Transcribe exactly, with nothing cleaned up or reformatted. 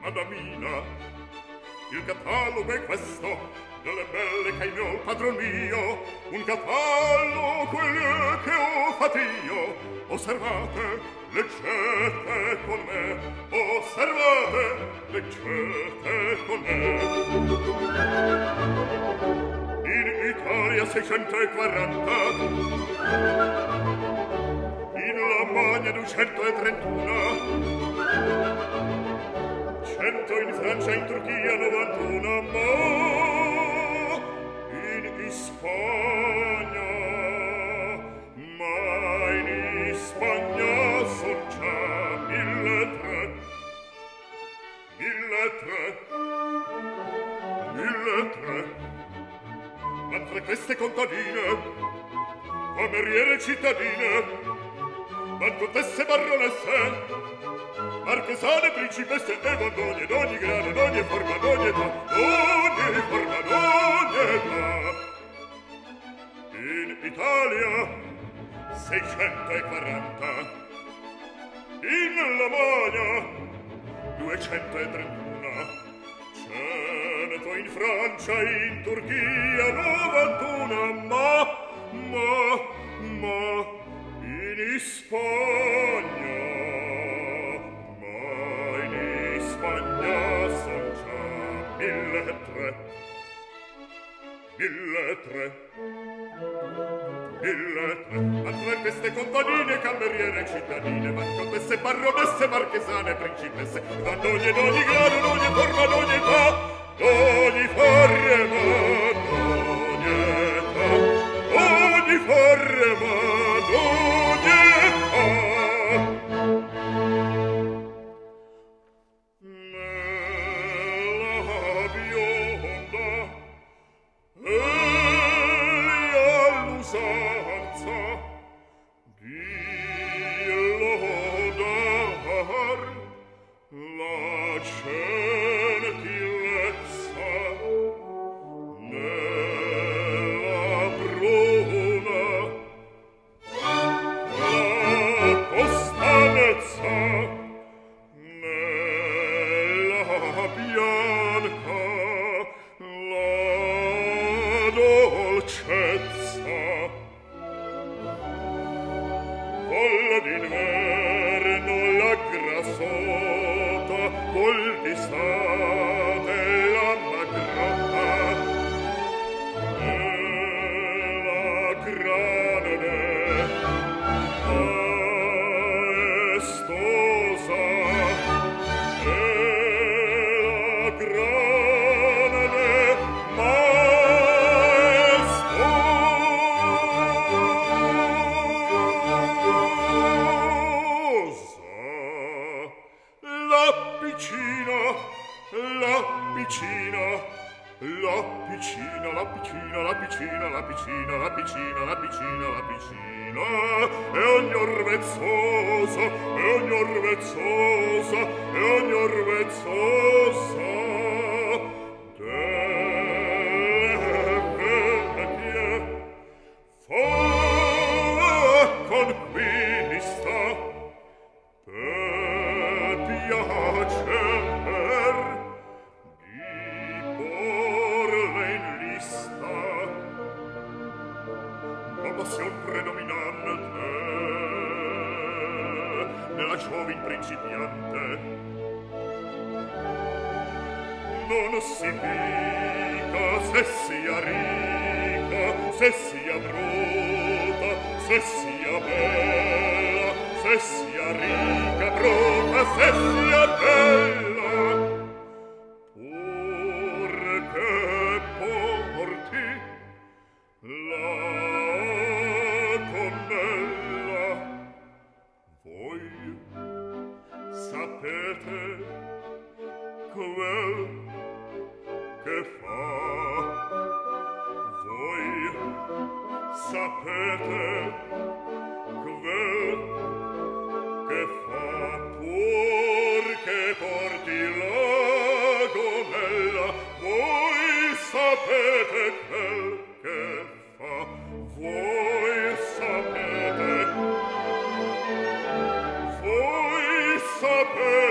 Adamina. Il catalogo è questo, delle belle che hai mio padron mio, un cavallo quello che ho fatto io. Osservate, leggete con me, osservate, leggete con me. In Italia seicentoquaranta, in Lamagna duecentotrentuno, cento in Francia, in Turchia novantuno, ma in Spagna, ma in Spagna son già mille tre, mille tre, mille tre. Ma tra queste contadine, cameriere cittadine, ma contesse baronesse, marchesane, principesse e vandogne d'ogni grado, d'ogni forma, d'ogni età, d'ogni forma, d'ogni età. In Italia seicentoquaranta, in Lamagna duecentotrentuno, cento in Francia, in Turchia novantuno, ma, ma, ma in Spagna, ma in Spagna son già mille tre, mille tre, mille tre. Ma tra queste contadine, cameriere cittadine, ma contesse, baronesse, marchesane, principesse, d'ogni d'ogni grado, d'ogni forma, d'ogni età, d'ogni forma, d'ogni età, d'ogni forma, d'ogni età. Nella bionda e all'usanza di lodar la gentilezza, nella bruna la costanezza, nella bianca la dolcezza, colla d'inverno la grassota, col d'estate la magrata, e la granade maestosa, e la granade maestosa. La piccina, la piccina, la piccina, la piccina, la piccina, la piccina, la piccina, la piccina, la piccina, e ogni orvezzosa, e ogni orvezzosa, e ogni orvezzosa delle vecchie fa conquista per piacer di porle in lista, ma passion predominante nella giovin principiante non si pica se sia ricca, se sia bruta, se sia bella, se sia ricca, bruta, se sia bella, purché porti la connella. Voi sapete quel che fa, voi sapete quel che fa, purché porti la gonnella. Voi sapete quel che fa, voi sapete, voi sapete